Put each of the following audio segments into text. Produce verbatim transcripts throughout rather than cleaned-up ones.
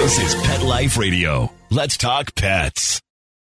This is Pet Life Radio. Let's talk pets.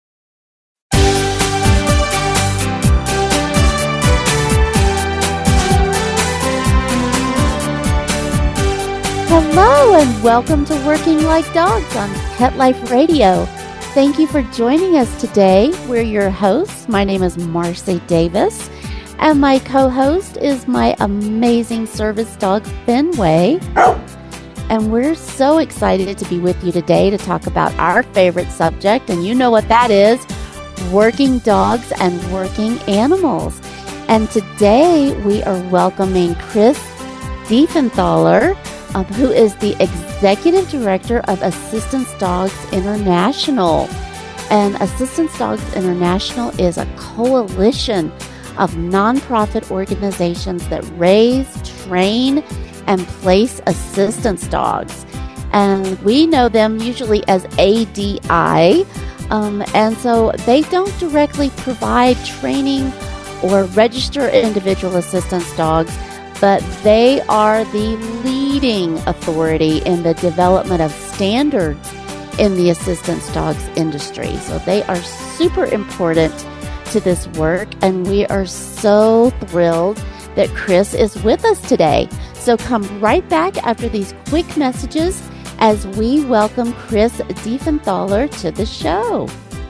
Hello and welcome to Working Like Dogs on Pet Life Radio. Thank you for joining us today. We're your hosts. My name is Marcy Davis, and my co-host is my amazing service dog, Fenway. And we're so excited to be with you today to talk about our favorite subject, and you know what that is, working dogs and working animals. And today we are welcoming Chris Diefenthaler, Um, who is the Executive Director of Assistance Dogs International. And Assistance Dogs International is a coalition of nonprofit organizations that raise, train, and place assistance dogs. And we know them usually as A D I. Um, and so they don't directly provide training or register individual assistance dogs, but they are the leading authority in the development of standards in the assistance dogs industry. So they are super important to this work, and we are so thrilled that Chris is with us today. So come right back after these quick messages as we welcome Chris Diefenthaler to the show.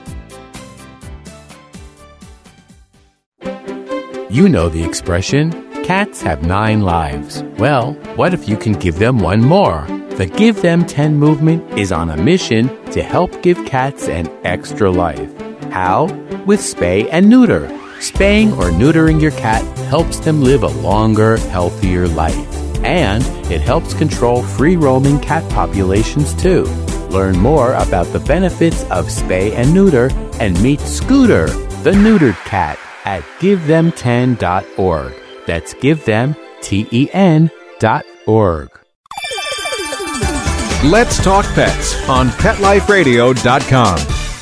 You know the expression, cats have nine lives. Well, what if you can give them one more? The Give Them ten movement is on a mission to help give cats an extra life. How? With spay and neuter. Spaying or neutering your cat helps them live a longer, healthier life. And it helps control free-roaming cat populations too. Learn more about the benefits of spay and neuter and meet Scooter, the neutered cat, at give them ten dot org. That's give them ten dot org. Let's talk pets on pet life radio dot com.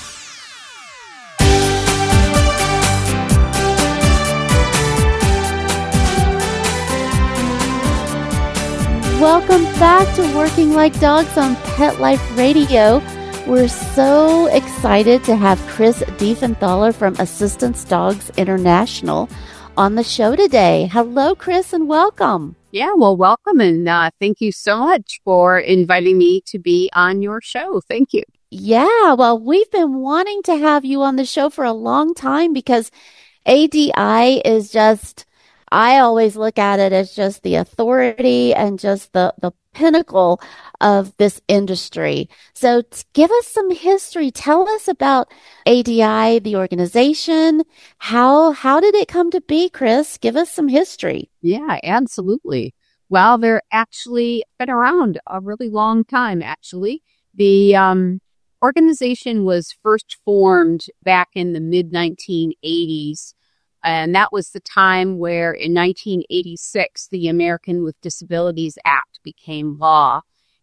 Welcome back to Working Like Dogs on Pet Life Radio. We're so excited to have Chris Diefenthaler from Assistance Dogs International on the show today. Hello, Chris, and welcome. Yeah, well, welcome, and uh, thank you so much for inviting me to be on your show. Thank you. Yeah, well, we've been wanting to have you on the show for a long time because A D I is just, I always look at it as just the authority and just the, the pinnacle of this industry. So t- give us some history. Tell us about A D I, the organization. How how did it come to be, Chris? Give us some history. Yeah, absolutely. Well, they're actually been around a really long time, actually. The um, organization was first formed back in the mid nineteen eighties. And that was the time where in nineteen eighty-six, the American with Disabilities Act became law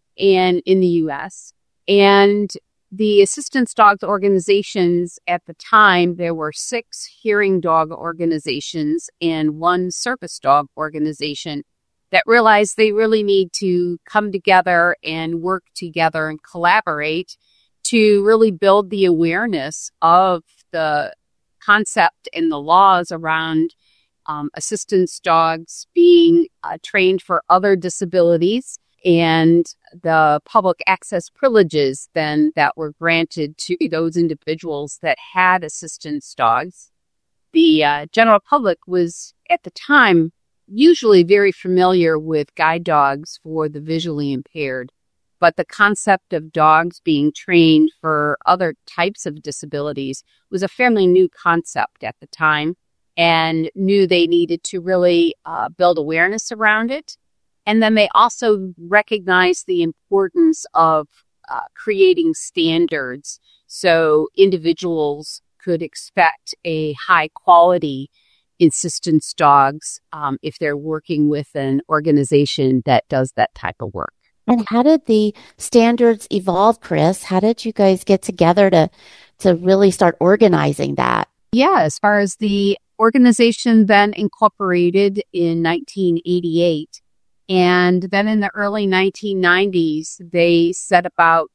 and in the U S. And the assistance dogs organizations at the time, there were six hearing dog organizations and one service dog organization that realized they really need to come together and work together and collaborate to really build the awareness of the concept and the laws around um, assistance dogs being uh, trained for other disabilities and the public access privileges then that were granted to those individuals that had assistance dogs. The uh, general public was at the time usually very familiar with guide dogs for the visually impaired, but the concept of dogs being trained for other types of disabilities was a fairly new concept at the time, and knew they needed to really uh, build awareness around it. And then they also recognized the importance of uh, creating standards so individuals could expect a high quality assistance dogs um, if they're working with an organization that does that type of work. And how did the standards evolve, Chris? How did you guys get together to to really start organizing that? Yeah, as far as the organization then incorporated in nineteen eighty-eight, and then in the early nineteen nineties, they set about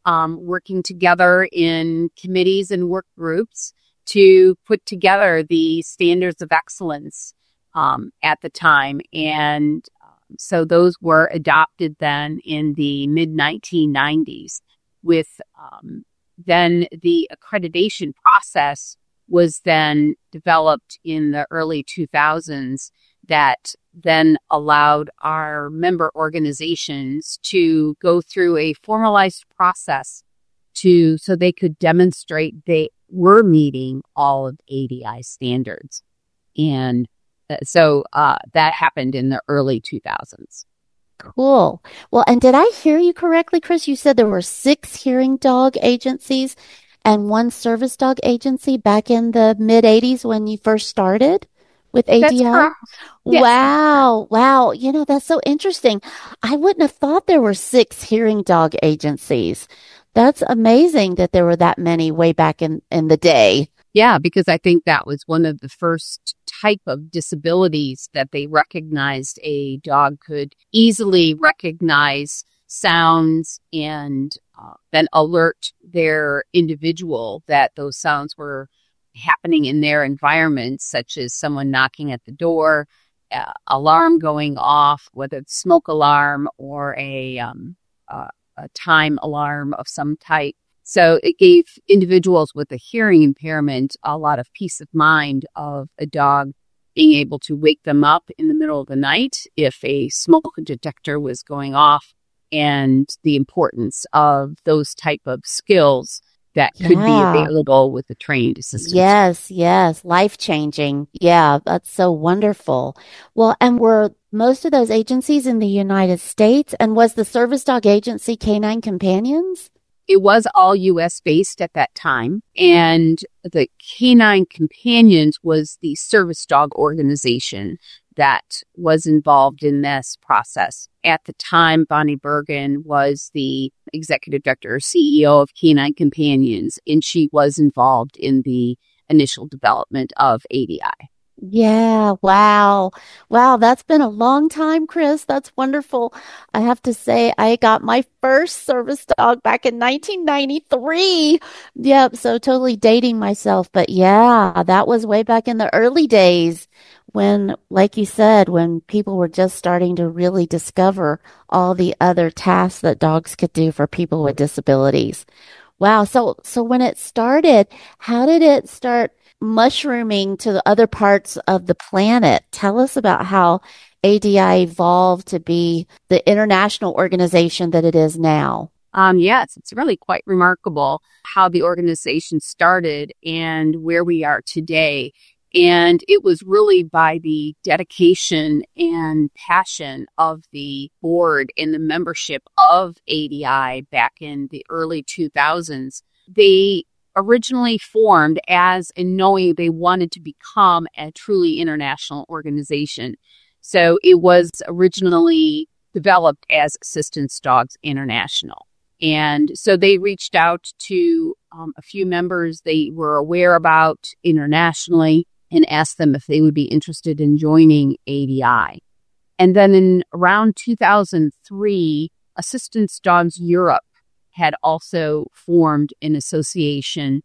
um, working together in committees and work groups to put together the standards of excellence um, at the time. And um, so those were adopted then in the mid nineteen nineties with um, then the accreditation process was then developed in the early two thousands that then allowed our member organizations to go through a formalized process to so they could demonstrate they were meeting all of A D I standards. And uh, so uh, that happened in the early two thousands. Cool. Well, and did I hear you correctly, Chris? You said there were six hearing dog agencies and one service dog agency back in the mid eighties when you first started with A D I? That's correct. Yes. Wow. Wow. You know, that's so interesting. I wouldn't have thought there were six hearing dog agencies. That's amazing that there were that many way back in, in the day. Yeah, because I think that was one of the first type of disabilities that they recognized a dog could easily recognize sounds and uh, then alert their individual that those sounds were happening in their environment, such as someone knocking at the door, uh, alarm going off, whether it's smoke alarm or a, um, uh, a time alarm of some type. So it gave individuals with a hearing impairment a lot of peace of mind of a dog being able to wake them up in the middle of the night if a smoke detector was going off, and the importance of those type of skills that could Yeah. be available with a trained assistant. Yes, yes. Life-changing. Yeah, that's so wonderful. Well, and were most of those agencies in the United States? And was the service dog agency Canine Companions? It was all U S based at that time, and the Canine Companions was the service dog organization that was involved in this process. At the time, Bonnie Bergen was the executive director or C E O of Canine Companions, and she was involved in the initial development of A D I. Yeah, wow. Wow, that's been a long time, Chris. That's wonderful. I have to say, I got my first service dog back in nineteen ninety-three. Yep, so totally dating myself. But yeah, that was way back in the early days when, like you said, when people were just starting to really discover all the other tasks that dogs could do for people with disabilities. Wow. So, so when it started, how did it start mushrooming to the other parts of the planet? Tell us about how A D I evolved to be the international organization that it is now. Um, yes, it's really quite remarkable how the organization started and where we are today. And it was really by the dedication and passion of the board and the membership of A D I back in the early two thousands. They originally formed as in knowing they wanted to become a truly international organization. So it was originally developed as Assistance Dogs International. And so they reached out to um, a few members they were aware about internationally and asked them if they would be interested in joining A D I. And then in around two thousand three, Assistance Dogs Europe had also formed an association,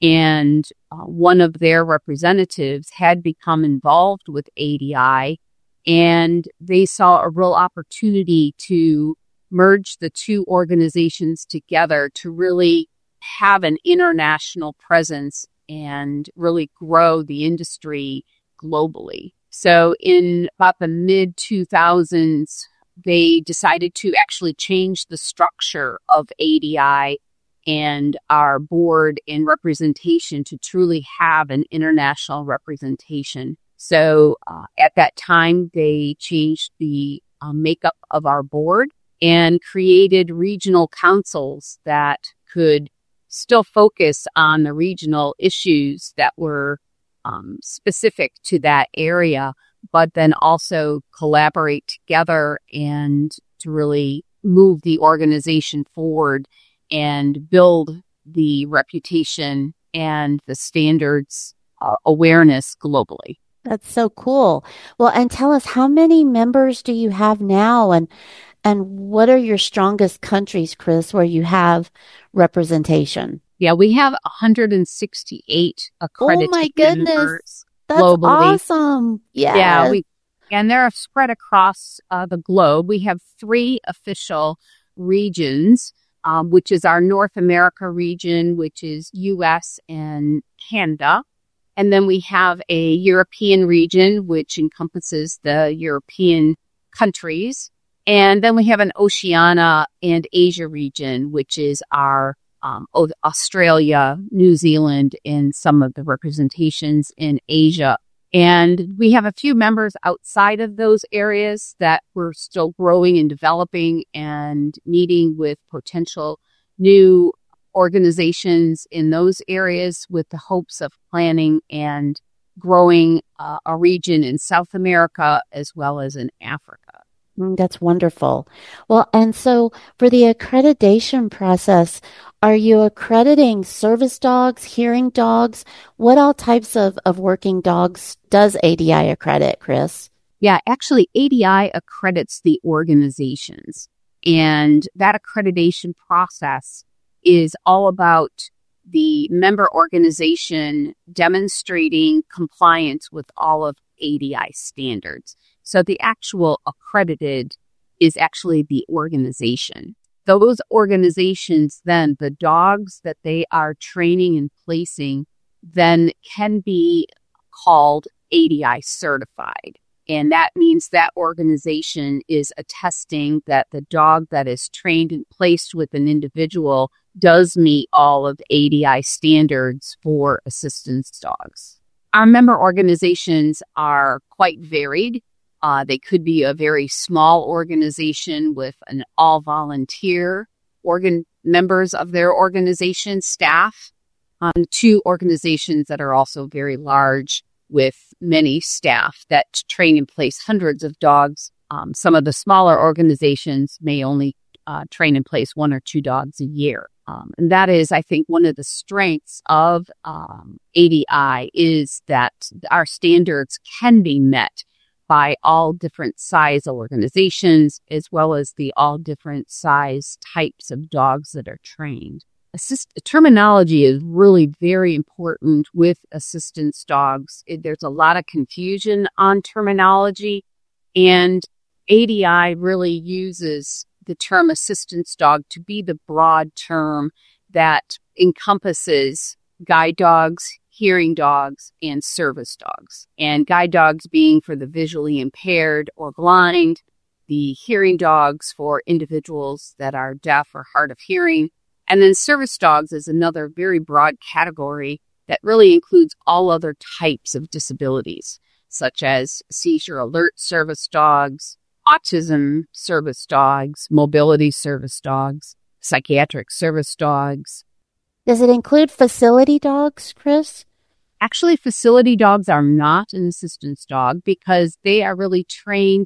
and uh, one of their representatives had become involved with A D I, and they saw a real opportunity to merge the two organizations together to really have an international presence and really grow the industry globally. So in about the mid two thousands, they decided to actually change the structure of A D I and our board and representation to truly have an international representation. So uh, at that time, they changed the uh, makeup of our board and created regional councils that could still focus on the regional issues that were um, specific to that area, but then also collaborate together and to really move the organization forward and build the reputation and the standards uh, awareness globally. That's so cool. Well, and tell us, how many members do you have now? And And what are your strongest countries, Chris, where you have representation? Yeah, we have one hundred sixty-eight accredited Oh my goodness. members That's globally. awesome. Yes. Yeah, we and they're spread across uh, the globe. We have three official regions, um, which is our North America region, which is U S and Canada. And then we have a European region, which encompasses the European countries. And then we have an Oceania and Asia region, which is our um, Australia, New Zealand, and some of the representations in Asia. And we have a few members outside of those areas that we're still growing and developing and meeting with potential new organizations in those areas with the hopes of planning and growing uh, a region in South America as well as in Africa. Mm, that's wonderful. Well, and so for the accreditation process, are you accrediting service dogs, hearing dogs? What all types of, of working dogs does A D I accredit, Chris? Yeah, actually, A D I accredits the organizations. And that accreditation process is all about the member organization demonstrating compliance with all of A D I standards. So the actual accredited is actually the organization. Those organizations, then the dogs that they are training and placing, then can be called A D I certified. And that means that organization is attesting that the dog that is trained and placed with an individual does meet all of A D I standards for assistance dogs. Our member organizations are quite varied. Uh, they could be a very small organization with an all-volunteer organ members of their organization staff, um, to organizations that are also very large with many staff that train and place hundreds of dogs. Um, some of the smaller organizations may only uh, train and place one or two dogs a year. Um, and that is, I think, one of the strengths of um, A D I is that our standards can be met by all different size organizations, as well as the all different size types of dogs that are trained. Assist- terminology is really very important with assistance dogs. It, there's a lot of confusion on terminology, and A D I really uses the term assistance dog to be the broad term that encompasses guide dogs, hearing dogs, and service dogs. And guide dogs being for the visually impaired or blind, the hearing dogs for individuals that are deaf or hard of hearing, and then service dogs is another very broad category that really includes all other types of disabilities, such as seizure alert service dogs, autism service dogs, mobility service dogs, psychiatric service dogs. Does it include facility dogs, Chris? Actually, facility dogs are not an assistance dog because they are really trained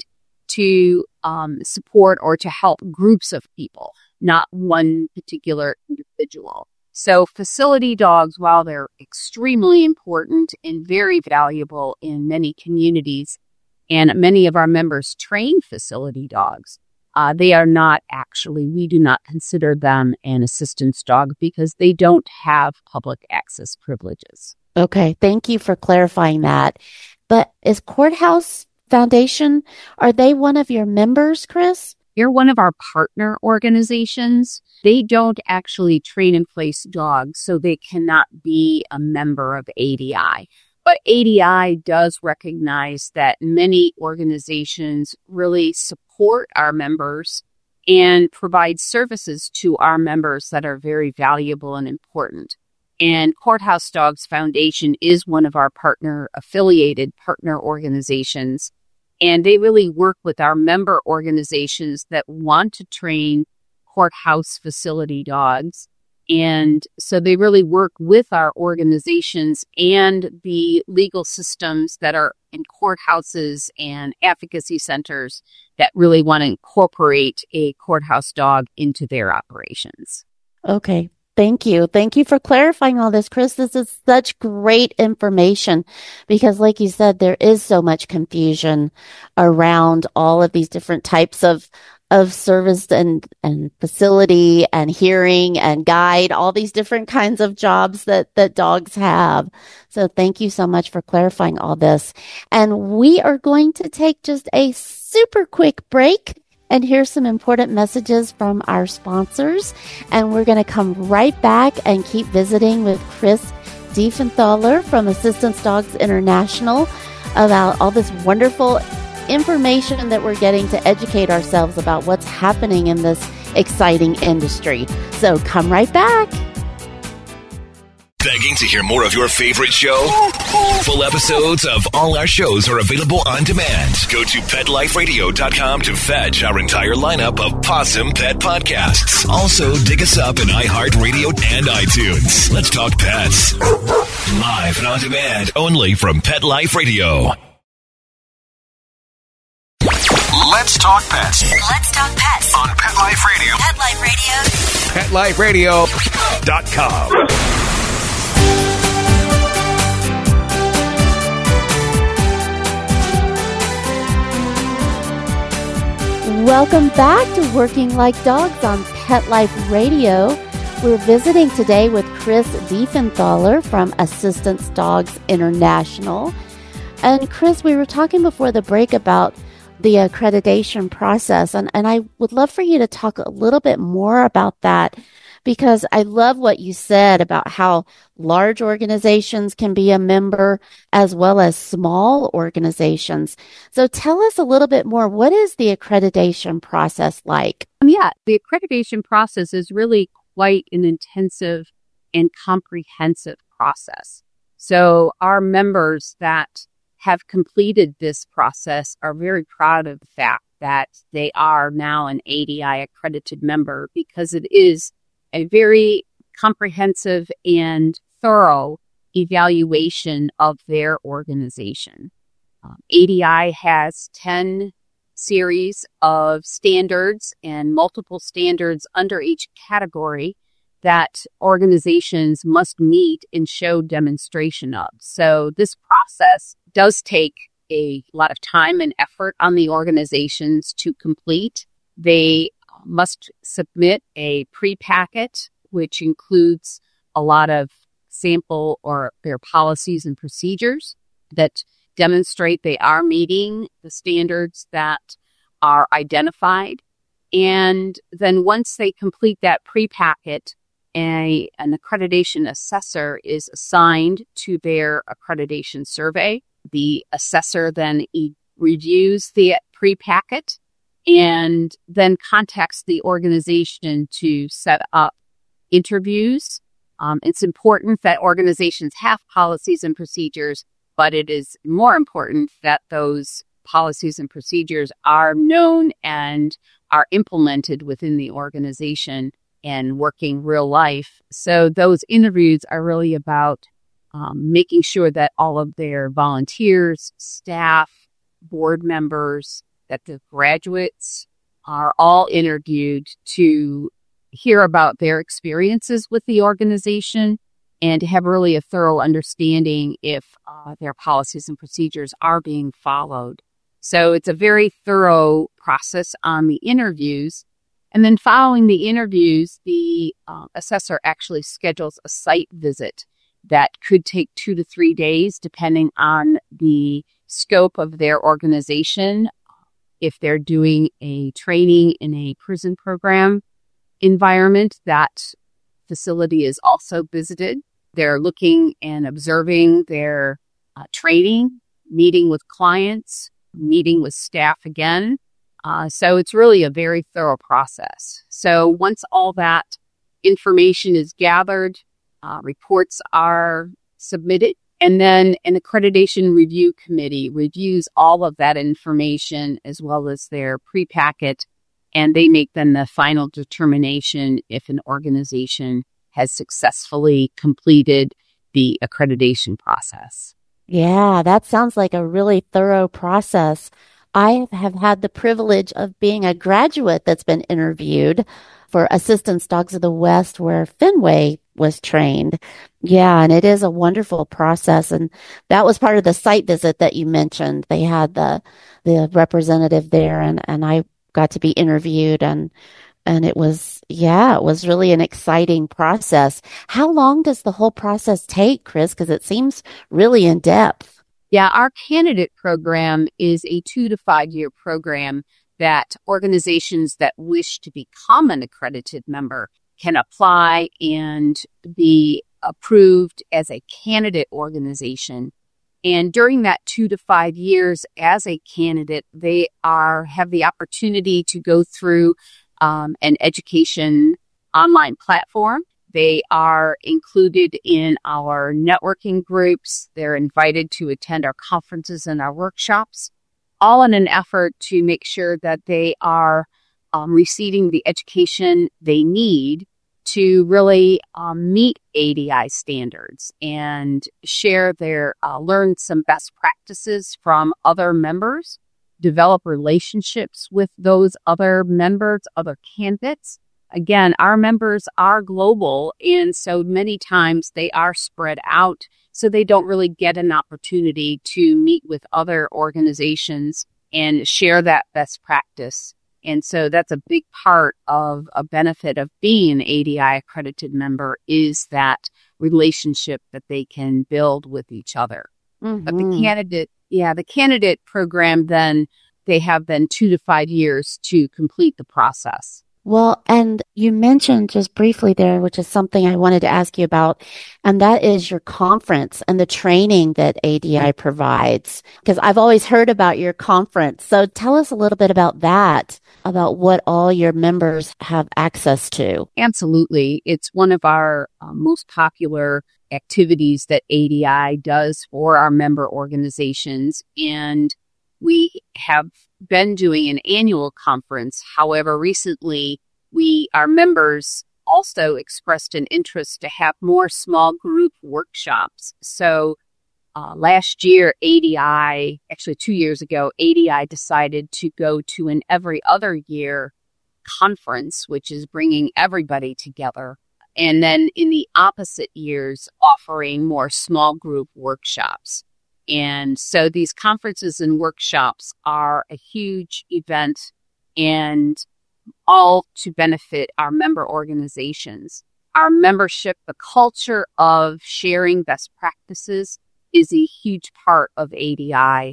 to um, support or to help groups of people, not one particular individual. So facility dogs, while they're extremely important and very valuable in many communities, and many of our members train facility dogs, uh, they are not actually, we do not consider them an assistance dog because they don't have public access privileges. Okay, thank you for clarifying that. But is Courthouse Foundation, are they one of your members, Chris? They're one of our partner organizations. They don't actually train and place dogs, so they cannot be a member of A D I. But A D I does recognize that many organizations really support our members and provide services to our members that are very valuable and important. And Courthouse Dogs Foundation is one of our partner affiliated partner organizations. And they really work with our member organizations that want to train courthouse facility dogs. And so they really work with our organizations and the legal systems that are in courthouses and advocacy centers that really want to incorporate a courthouse dog into their operations. Okay. Thank you. Thank you for clarifying all this, Chris. This is such great information because, like you said, there is so much confusion around all of these different types of of service and, and facility and hearing and guide, all these different kinds of jobs that, that dogs have. So thank you so much for clarifying all this. And we are going to take just a super quick break and hear some important messages from our sponsors. And we're going to come right back and keep visiting with Chris Diefenthaler from Assistance Dogs International about all this wonderful information that we're getting to educate ourselves about what's happening in this exciting industry. So come right back. Begging to hear more of your favorite show? Full episodes of all our shows are available on demand. Go to pet life radio dot com to fetch our entire lineup of Possum Pet podcasts. Also, dig us up in iHeartRadio and iTunes. Let's talk pets. Live and on demand, only from Pet Life Radio. Let's talk pets Let's talk pets on Pet Life Radio. Pet Life Radio. pet life radio dot com. Welcome back to Working Like Dogs on Pet Life Radio. We're visiting today with Chris Diefenthaler from Assistance Dogs International. And Chris, we were talking before the break about the accreditation process, and, and I would love for you to talk a little bit more about that, because I love what you said about how large organizations can be a member as well as small organizations. So tell us a little bit more. What is the accreditation process like? Um, yeah, the accreditation process is really quite an intensive and comprehensive process. So our members that have completed this process are very proud of the fact that they are now an A D I accredited member, because it is a very comprehensive and thorough evaluation of their organization. Um, A D I has ten series of standards and multiple standards under each category that organizations must meet and show demonstration of. So this process does take a lot of time and effort on the organizations to complete. They must submit a pre-packet, which includes a lot of sample or their policies and procedures that demonstrate they are meeting the standards that are identified. And then once they complete that pre-packet, a, an accreditation assessor is assigned to their accreditation survey. The assessor then e- reviews the pre-packet and then contacts the organization to set up interviews. Um, it's important that organizations have policies and procedures, but it is more important that those policies and procedures are known and are implemented within the organization and working real life. So those interviews are really about um, making sure that all of their volunteers, staff, board members, that the graduates are all interviewed to hear about their experiences with the organization and to have really a thorough understanding if uh, their policies and procedures are being followed. So it's a very thorough process on the interviews. And then following the interviews, the uh, assessor actually schedules a site visit that could take two to three days, depending on the scope of their organization. If they're doing a training in a prison program environment, that facility is also visited. They're looking and observing their uh, training, meeting with clients, meeting with staff again. Uh, so it's really a very thorough process. So once all that information is gathered, uh, reports are submitted, and then an accreditation review committee reviews all of that information as well as their pre-packet, and they make then the final determination if an organization has successfully completed the accreditation process. Yeah, that sounds like a really thorough process. I have had the privilege of being a graduate that's been interviewed for Assistance Dogs of the West, where Fenway was trained. Yeah, and it is a wonderful process. And that was part of the site visit that you mentioned. They had the the representative there, and, and I got to be interviewed, and and it was, yeah, it was really an exciting process. How long does the whole process take, Chris? Because it seems really in depth. Yeah, our candidate program is a two to five year program that organizations that wish to become an accredited member can apply and be approved as a candidate organization. And during that two to five years as a candidate, they are have the opportunity to go through um, an education online platform. They are included in our networking groups. They're invited to attend our conferences and our workshops, all in an effort to make sure that they are um, receiving the education they need to really um, meet A D I standards and share their, uh, learn some best practices from other members, develop relationships with those other members, other candidates. Again, our members are global, and so many times they are spread out, so they don't really get an opportunity to meet with other organizations and share that best practice. And so that's a big part of a benefit of being an A D I accredited member is that relationship that they can build with each other. Mm-hmm. But the candidate, yeah, the candidate program, then they have then two to five years to complete the process. Well, and you mentioned just briefly there, which is something I wanted to ask you about, and that is your conference and the training that A D I provides. Because I've always heard about your conference. So tell us a little bit about that, about what all your members have access to. Absolutely. It's one of our uh, most popular activities that A D I does for our member organizations. And we have been doing an annual conference. However, recently, we, our members also expressed an interest to have more small group workshops. So uh, last year, A D I, actually two years ago, A D I decided to go to an every other year conference, which is bringing everybody together. And then in the opposite years, offering more small group workshops. And so these conferences and workshops are a huge event, and all to benefit our member organizations. Our membership, the culture of sharing best practices is a huge part of A D I,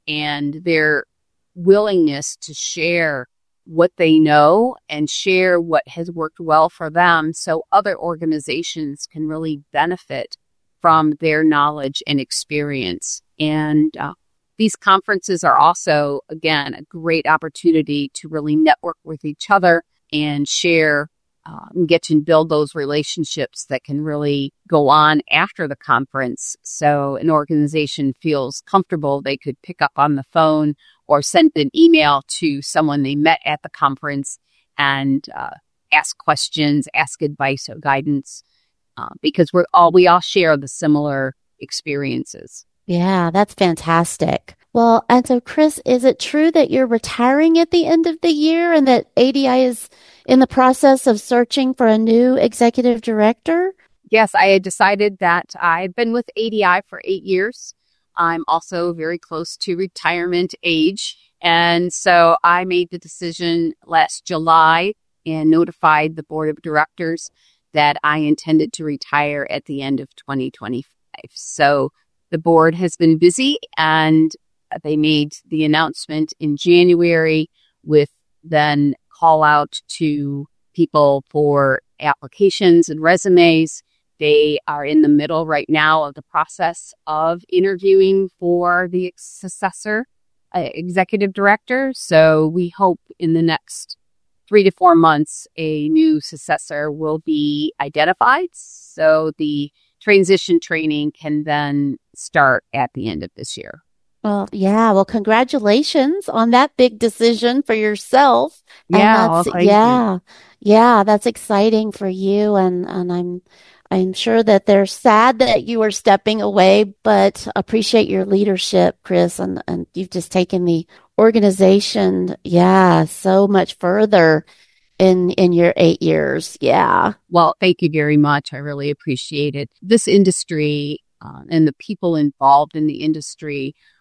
and their willingness to share what they know and share what has worked well for them so other organizations can really benefit from their knowledge and experience. And uh, these conferences are also, again, a great opportunity to really network with each other and share uh, and get to build those relationships that can really go on after the conference. So an organization feels comfortable, they could pick up on the phone or send an email to someone they met at the conference and uh, ask questions, ask advice or guidance. Uh, because we're all we all share the similar experiences. Yeah, that's fantastic. Well, and so Chris, is it true that you're retiring at the end of the year and that A D I is in the process of searching for a new executive director? Yes, I had decided that I've been with A D I for eight years. I'm also very close to retirement age. And so I made the decision last July and notified the board of directors that I intended to retire at the end of twenty twenty-five. So the board has been busy, and they made the announcement in January with then call out to people for applications and resumes. They are in the middle right now of the process of interviewing for the successor uh, executive director. So we hope in the next three to four months, a new successor will be identified. So the transition training can then start at the end of this year. Well, yeah. Well, congratulations on that big decision for yourself. And yeah. That's, Well, yeah. you. Yeah. That's exciting for you. And, and I'm, I'm sure that they're sad that you are stepping away, but appreciate your leadership, Chris. And, and you've just taken the organization, yeah, so much further in in your eight years. Yeah. Well, thank you very much. I really appreciate it. This industry uh, and the people involved in the industry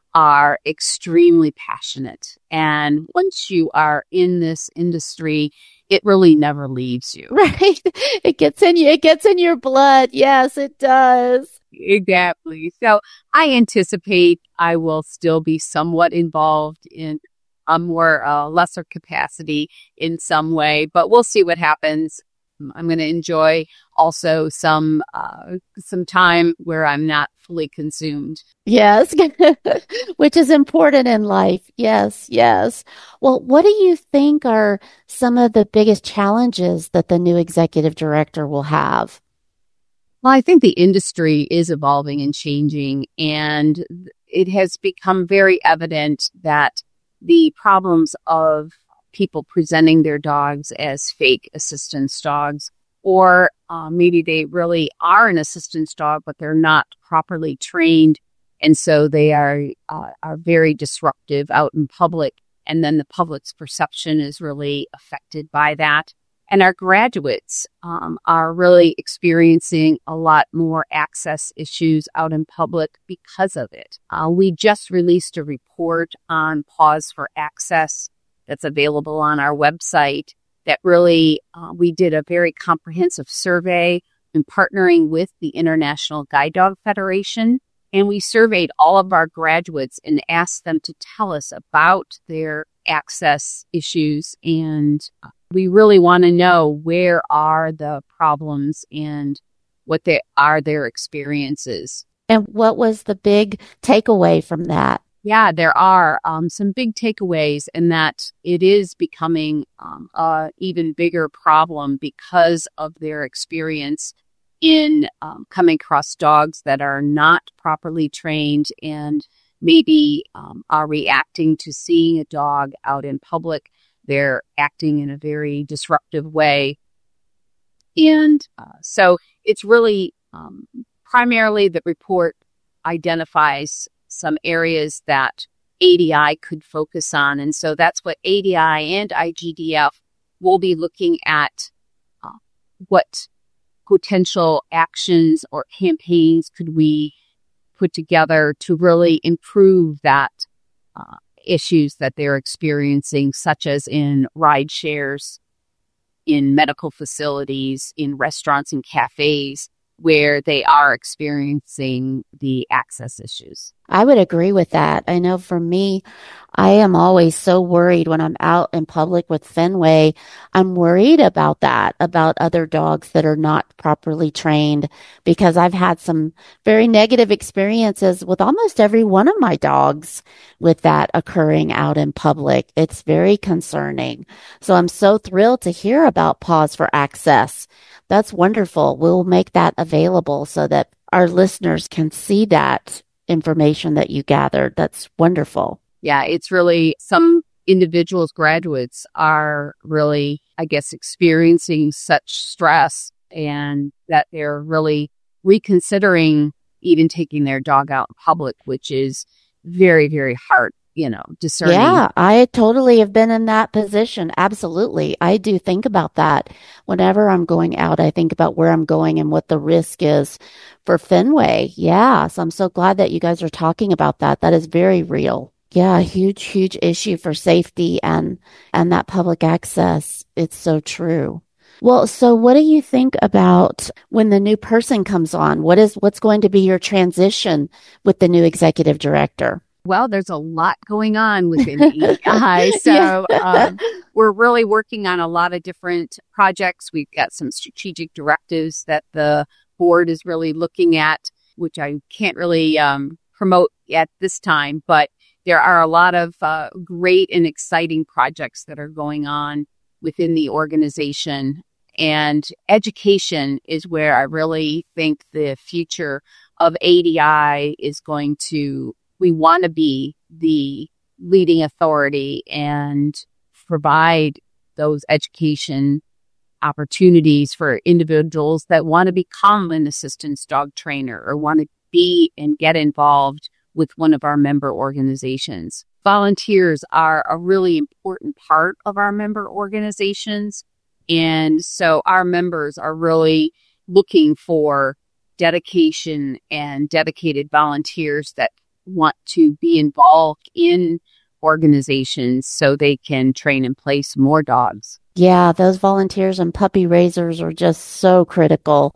are extremely passionate. And once you are in this industry, it really never leaves you. Right. It gets in you. It gets in your blood. Yes, it does. Exactly. So I anticipate I will still be somewhat involved in a more uh, lesser capacity in some way, but we'll see what happens. I'm going to enjoy also some uh, some time where I'm not fully consumed. Yes, which is important in life. Yes, yes. Well, what do you think are some of the biggest challenges that the new executive director will have? Well, I think the industry is evolving and changing, and it has become very evident that the problems of people presenting their dogs as fake assistance dogs, or uh, maybe they really are an assistance dog, but they're not properly trained, and so they are uh, are very disruptive out in public, and then the public's perception is really affected by that. And our graduates um, are really experiencing a lot more access issues out in public because of it. Uh, we just released a report on Paws for Access that's available on our website that really, uh, we did a very comprehensive survey in partnering with the International Guide Dog Federation. And we surveyed all of our graduates and asked them to tell us about their access issues. And we really want to know where are the problems and what they are their experiences. And what was the big takeaway from that? Yeah, there are um, some big takeaways in that it is becoming um, an even bigger problem because of their experience in um, coming across dogs that are not properly trained and maybe um, are reacting to seeing a dog out in public. They're acting in a very disruptive way. And uh, so it's really um, primarily the report identifies some areas that A D I could focus on. And so that's what A D I and I G D F will be looking at. Uh, what potential actions or campaigns could we put together to really improve that uh, issues that they're experiencing, such as in ride shares, in medical facilities, in restaurants and cafes, where they are experiencing the access issues. I would agree with that. I know for me, I am always so worried when I'm out in public with Fenway. I'm worried about that, about other dogs that are not properly trained, because I've had some very negative experiences with almost every one of my dogs with that occurring out in public. It's very concerning. So I'm so thrilled to hear about Paws for Access. That's wonderful. We'll make that available so that our listeners can see that information that you gathered. That's wonderful. Yeah, it's really, some individuals, graduates are really, I guess, experiencing such stress and that they're really reconsidering even taking their dog out in public, which is very, very hard, you know, discerning. Yeah, I totally have been in that position. Absolutely. I do think about that. Whenever I'm going out, I think about where I'm going and what the risk is for Fenway. Yeah. So I'm so glad that you guys are talking about that. That is very real. Yeah, a huge, huge issue for safety and, and that public access. It's so true. Well, so what do you think about when the new person comes on? What is, what's going to be your transition with the new executive director? Well, there's a lot going on within E D I. So yeah. um, we're really working on a lot of different projects. We've got some strategic directives that the board is really looking at, which I can't really um, promote at this time, but there are a lot of uh, great and exciting projects that are going on within the organization. And education is where I really think the future of A D I is going to, we want to be the leading authority and provide those education opportunities for individuals that want to become an assistance dog trainer or want to be and get involved with one of our member organizations. Volunteers are a really important part of our member organizations. And so our members are really looking for dedication and dedicated volunteers that want to be involved in organizations so they can train and place more dogs. Yeah, those volunteers and puppy raisers are just so critical.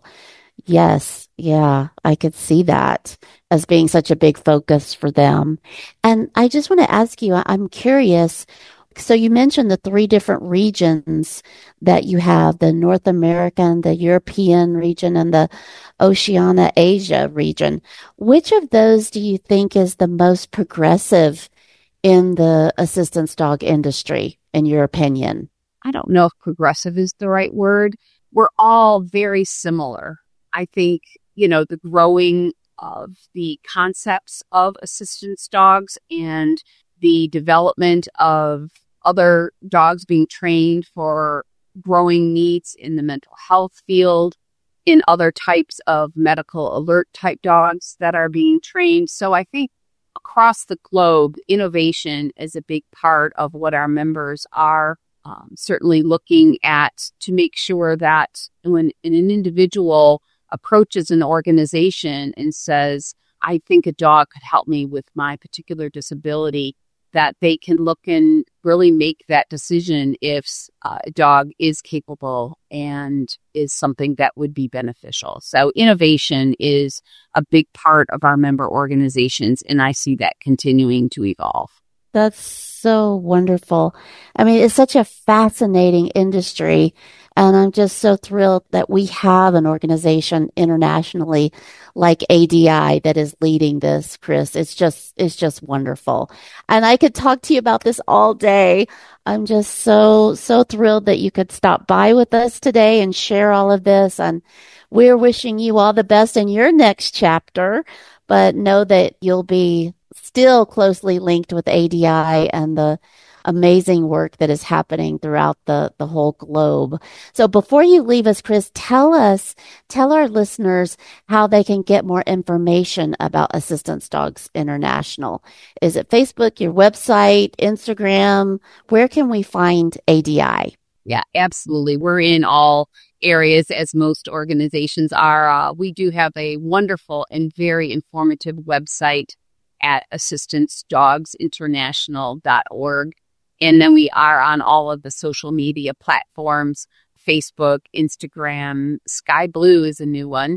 Yes, yeah, I could see that as being such a big focus for them. And I just want to ask you, I- I'm curious. So you mentioned the three different regions that you have, the North American, the European region, and the Oceania Asia region. Which of those do you think is the most progressive in the assistance dog industry, in your opinion? I don't know if progressive is the right word. We're all very similar. I think, you know, the growing of the concepts of assistance dogs and the development of other dogs being trained for growing needs in the mental health field, in other types of medical alert type dogs that are being trained. So I think across the globe, innovation is a big part of what our members are um, certainly looking at to make sure that when an individual approaches an organization and says, I think a dog could help me with my particular disability, that they can look and really make that decision if uh, a dog is capable and is something that would be beneficial. So innovation is a big part of our member organizations, and I see that continuing to evolve. That's so wonderful. I mean, it's such a fascinating industry, and I'm just so thrilled that we have an organization internationally like A D I that is leading this, Chris. It's just, it's just wonderful. And I could talk to you about this all day. I'm just so, so thrilled that you could stop by with us today and share all of this. And we're wishing you all the best in your next chapter, but know that you'll be still closely linked with A D I and the amazing work that is happening throughout the, the whole globe. So before you leave us, Chris, tell us, tell our listeners how they can get more information about Assistance Dogs International. Is it Facebook, your website, Instagram? Where can we find A D I? Yeah, absolutely. We're in all areas, as most organizations are. Uh, we do have a wonderful and very informative website at assistance dogs international dot org. And then we are on all of the social media platforms, Facebook, Instagram, Sky Blue is a new one.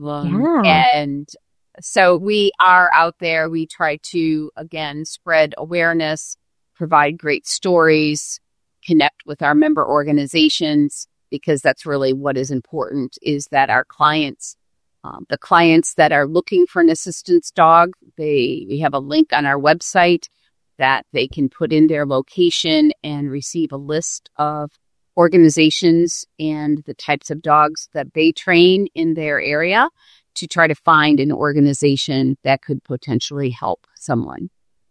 Um, Yeah. And so we are out there. We try to, again, spread awareness, provide great stories, connect with our member organizations, because that's really what is important, is that our clients, um, the clients that are looking for an assistance dog, they we have a link on our website that they can put in their location and receive a list of organizations and the types of dogs that they train in their area to try to find an organization that could potentially help someone.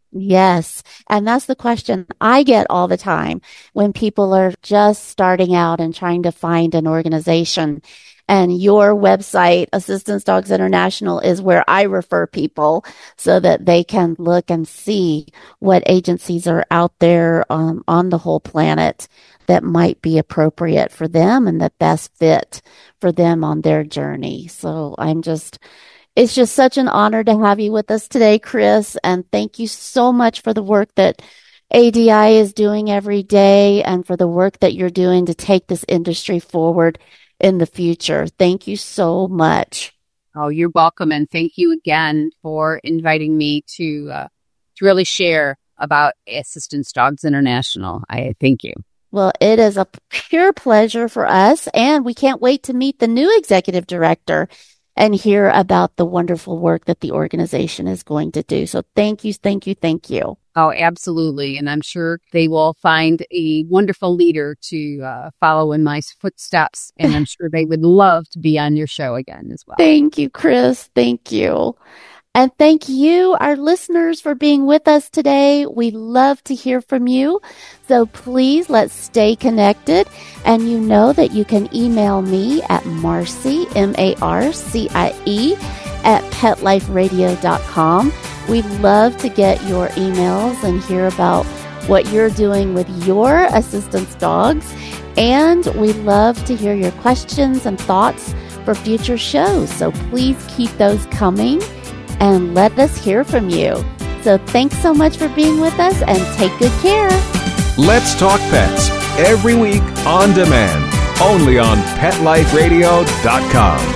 Yes. And that's the question I get all the time when people are just starting out and trying to find an organization. And your website, Assistance Dogs International, is where I refer people so that they can look and see what agencies are out there um, on the whole planet that might be appropriate for them and the best fit for them on their journey. So I'm just, it's just such an honor to have you with us today, Chris. And thank you so much for the work that A D I is doing every day and for the work that you're doing to take this industry forward in the future. Thank you so much. Oh, you're welcome. And thank you again for inviting me to, uh, to really share about Assistance Dogs International. I thank you. Well, it is a pure pleasure for us, and we can't wait to meet the new executive director and hear about the wonderful work that the organization is going to do. So thank you, thank you, thank you. Oh, absolutely. And I'm sure they will find a wonderful leader to uh, follow in my footsteps. And I'm sure they would love to be on your show again as well. Thank you, Chris. Thank you. And thank you, our listeners, for being with us today. We love to hear from you. So please, let's stay connected. And you know that you can email me at Marcie, M A R C I E, at pet life radio dot com. We'd love to get your emails and hear about what you're doing with your assistance dogs. And we love to hear your questions and thoughts for future shows. So please keep those coming and let us hear from you. So thanks so much for being with us and take good care. Let's Talk Pets every week on demand, only on pet life radio dot com.